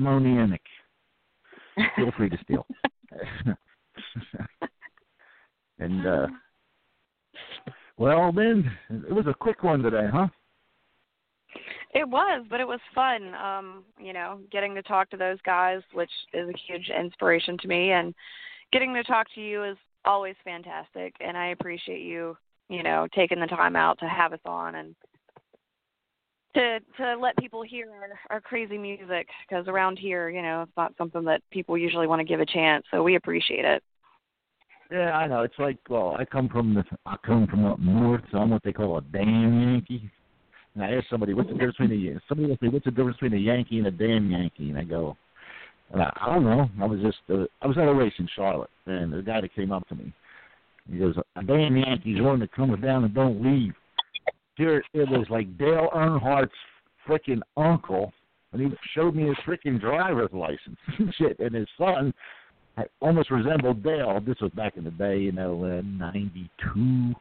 Feel free to steal. And, well, then, it was a quick one today, huh? It was, but it was fun, getting to talk to those guys, which is a huge inspiration to me. And getting to talk to you is always fantastic, and I appreciate you, taking the time out to have us on and to let people hear our crazy music, because around here, it's not something that people usually want to give a chance, so we appreciate it. Yeah, I know. It's like, well, I come from up north, so I'm what they call a damn Yankee. And I asked somebody, what's the difference between a Yankee and a damn Yankee? And I go, I don't know. I was at a race in Charlotte, and the guy that came up to me, he goes, a damn Yankee's one that comes down and don't leave. Here it was like Dale Earnhardt's freaking uncle, and he showed me his freaking driver's license and shit, and his son almost resembled Dale. This was back in the day, 92.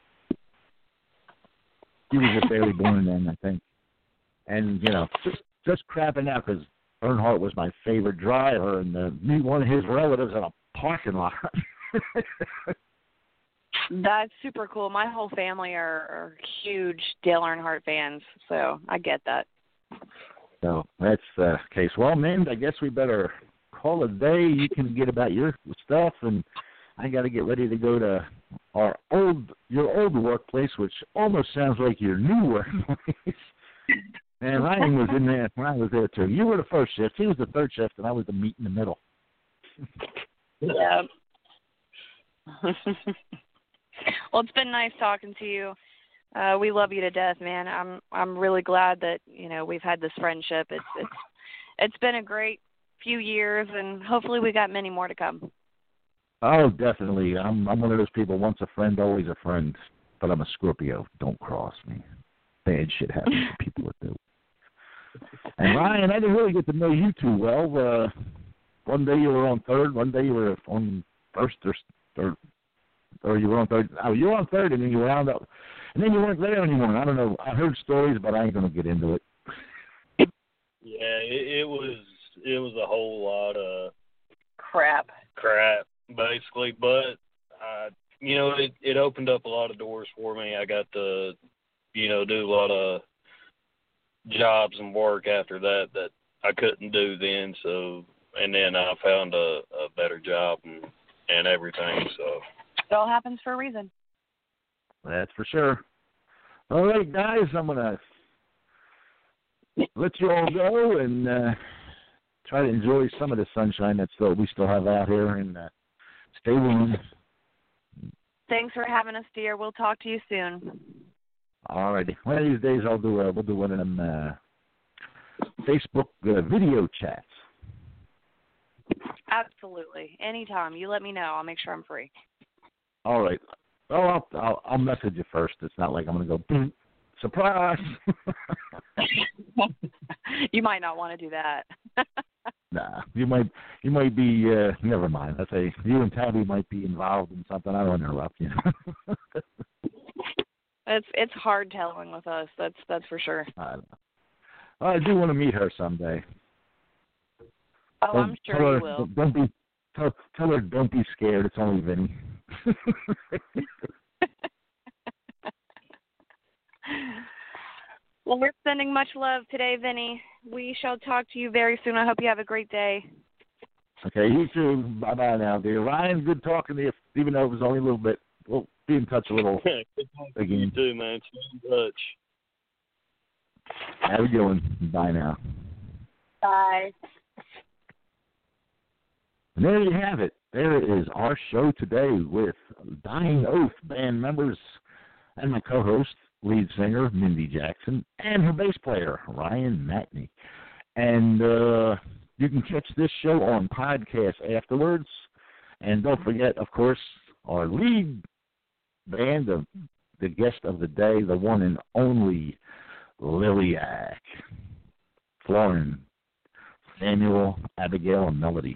He was just barely born then, I think. And, just crapping out because Earnhardt was my favorite driver and meet one of his relatives in a parking lot. That's super cool. My whole family are huge Dale Earnhardt fans, so I get that. So that's the case. Well, Mind, I guess we better call it a day. You can get about your stuff, and I got to get ready to go to your old workplace, which almost sounds like your new workplace. And Ryan was in there when I was there too. You were the first shift. He was the third shift, and I was the meat in the middle. Yeah. Well, it's been nice talking to you. We love you to death, man. I'm really glad that we've had this friendship. It's been a great few years, and hopefully we got many more to come. Oh, definitely. I'm one of those people, once a friend, always a friend. But I'm a Scorpio. Don't cross me. Bad shit happens to people that do. And Ryan, I didn't really get to know you too well. one day you were on third, one day you were on first, or you were on third. Oh, you were on third, and then you wound up, and then you weren't there anymore. I don't know. I heard stories, but I ain't gonna get into it. Yeah, it was a whole lot of Crap, basically. But it opened up a lot of doors for me. I got to do a lot of jobs and work after that I couldn't do then. So, and then I found a better job and everything. So it all happens for a reason. That's for sure. All right, guys, I'm gonna let you all go and try to enjoy some of the sunshine we still have out here, and stay warm. Thanks for having us, dear. We'll talk to you soon. All righty. One of these days, we'll do one of them Facebook video chats. Absolutely. Anytime. You let me know. I'll make sure I'm free. All right. Well, I'll message you first. It's not like I'm going to go, boom, surprise. You might not want to do that. Nah, you might be, never mind. I say you and Tabby might be involved in something. I don't interrupt you. It's hard telling with us. That's for sure. I don't know. Well, I do want to meet her someday. Oh, I'm sure you will. Tell her don't be scared. It's only Vinny. Well, we're sending much love today, Vinny. We shall talk to you very soon. I hope you have a great day. Okay, you too. Bye-bye now, dear. Ryan, good talking to you, even though it was only a little bit. We'll be in touch a little again. You too, man. Stay in touch. How you doing? Bye now. Bye. And there you have it. There is our show today with Dying Oath band members and my co-host, lead singer Mindy Jackson, and her bass player, Ryan Matney. And you can catch this show on podcast afterwards. And don't forget, of course, our lead band, the guest of the day, the one and only Liliac, Florin, Samuel, Abigail, and Melody.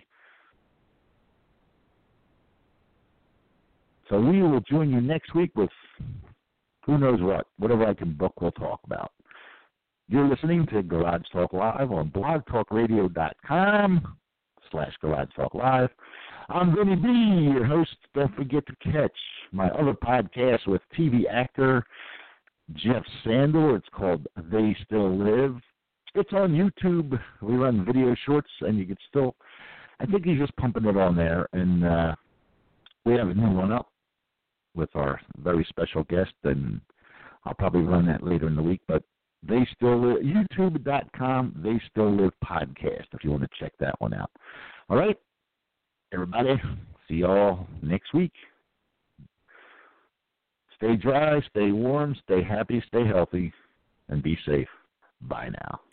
So we will join you next week with who knows what. Whatever I can book, we'll talk about. You're listening to Garage Talk Live on blogtalkradio.com/Garage Talk Live. I'm Vinny B, your host. Don't forget to catch my other podcast with TV actor Jeff Sandor. It's called They Still Live. It's on YouTube. We run video shorts, and you can still, I think he's just pumping it on there. And we have a new one up with our very special guest, and I'll probably run that later in the week. But They Still Live, youtube.com, They Still Live podcast, if you want to check that one out. All right, everybody, see y'all next week. Stay dry, stay warm, stay happy, stay healthy, and be safe. Bye now.